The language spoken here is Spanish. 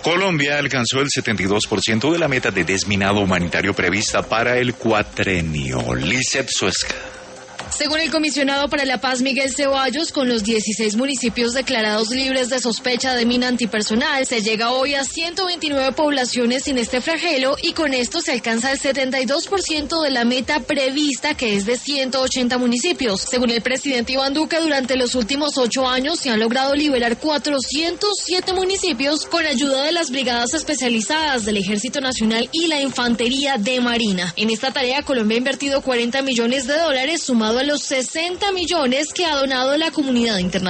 Colombia alcanzó el 72% de la meta de desminado humanitario prevista para el cuatrenio. Lizeth Suesca. Según el comisionado para la paz Miguel Ceballos, con los 16 municipios declarados libres de sospecha de mina antipersonal, se llega hoy a 129 poblaciones sin este flagelo y con esto se alcanza el 72% de la meta prevista, que es de 180 municipios. Según el presidente Iván Duque, durante los últimos 8 años se han logrado liberar 407 municipios con ayuda de las brigadas especializadas del Ejército Nacional y la Infantería de Marina. En esta tarea, Colombia ha invertido $40 millones, sumado a los 60 millones que ha donado la comunidad internacional.